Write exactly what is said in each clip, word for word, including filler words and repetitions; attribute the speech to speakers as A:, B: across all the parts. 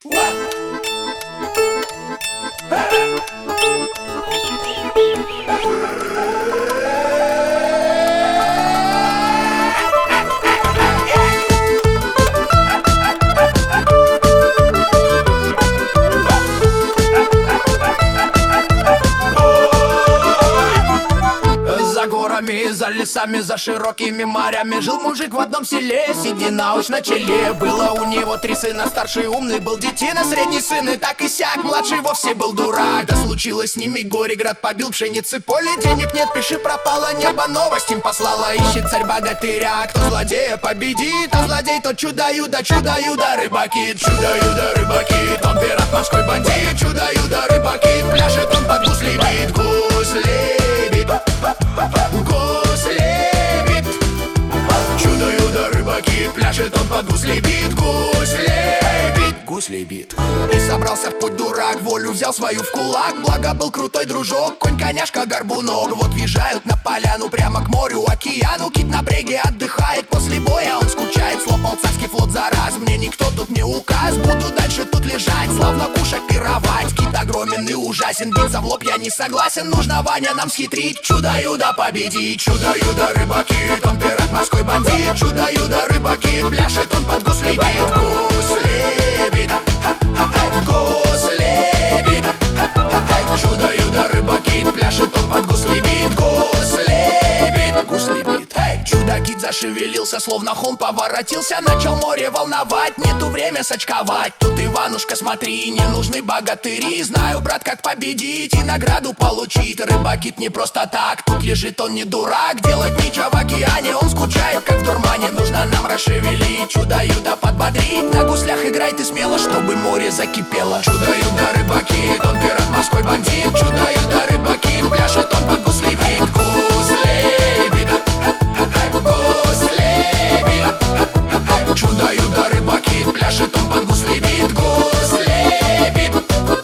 A: За лесами, за широкими морями жил мужик в одном селе, седина уж на челе. Было у него три сына, старший умный был детина, средний сын и так и сяк, младший вовсе был дурак. Да случилось с ними горе, град побил, пшеницы поле, денег нет, пиши пропало, небо новость им послала. Ищет царь богатыря, кто злодея победит, а злодей тот чудо-юдо, чудо-юдо, рыбаки. Чудо-юдо, рыбаки, он пират, морской бандит. Чудо-юдо, рыбаки, пляшет он под гусь лебит, гусь лебит, гусь лебит. Чудо-юдо, рыбаки, пляшет он под гусь лебит, гусь лебит, гусь лебит. И собрался в путь дурак, волю взял свою в кулак. Благо был крутой дружок, конь, коняшка, горбунок. Вот въезжают на поляну прямо к морю, океану. Кит на бреге отдыхает, после боя он скучает. Слопал царский флот за раз, мне никто тут не указ. Буду дальше тут лежать, славно кушать, пировать. Кит огромен и ужасен, биться в лоб я не согласен. Нужно, Ваня, нам схитрить, чудо-юдо победить. Чудо-юдо, рыбаки, он пират, морской бандит. Чудо-юдо, рыбаки, пляшет он под гусь лебит, гусь лебит, гусь лебит. Чудо-юдо, рыбаки, пляшет он под гусь лебит, гусь лебит, гусь лебит. Чудо-кит зашевелился, словно холм поворотился. Начал море волновать, нету время сочковать. Тут, Иванушка, смотри, не нужны богатыри. Знаю, брат, как победить и награду получить. Рыбакит не просто так, тут лежит он не дурак. Делать нечего в океане, он скучает, как в дурмане. Нужно нам расшевелить, чудо-юдо подбодрить. На гуслях играй ты смело, чтобы море закипело. Чудо-юдо, рыбакит, он пират, морской бандит. Чудо-юдо, рыбакит, пляшет он под гусь лебит, гусь лебит, гусь лебит. Чудо-юдо, рыбаки, пляшет он под гусь лебит, гусь лебит.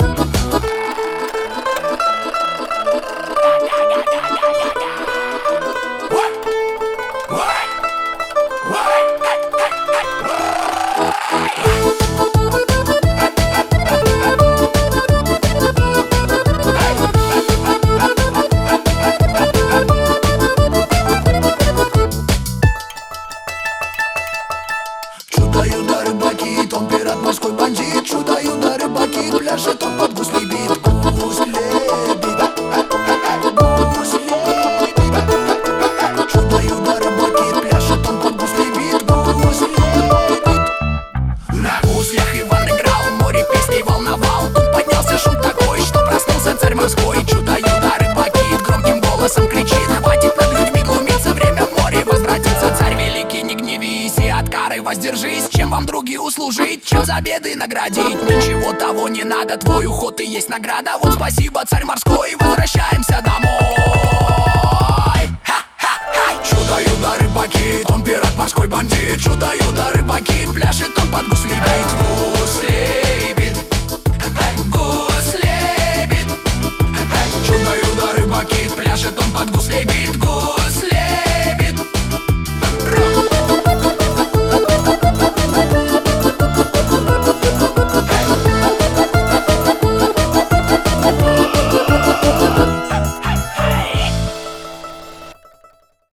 A: Чудо-юдо, рыбаки, он пират, морской бандит. Чудо-юдо, рыбаки, пляшет он под гусь лебит, гусь лебит, гусь лебит. Чудо-юдо, рыбаки, пляшет он под гусь лебит, гусь лебит. На гуслях Иван играл, море песней волновал. Тут поднялся шум такой, что проснулся царь морской. Чудо-юдо, рыбаки, громким голосом кричит: хватит над людьми глумиться, время в море возвратится. Царь великий, не гневись и от кары воздержись. Чем вам, други, услужить, чем за беды наградить? Ничего того не надо, твой уход и есть награда. Вот спасибо, царь морской, возвращаемся домой. Ха-ха-ха! Чудо-юдо, рыбаки, он пират, морской бандит. Чудо-юдо, рыбаки, пляшет он под гусь лебит, гусь лебит, гусь лебит. Чудо-юдо, рыбаки, пляшет он под гусь лебит,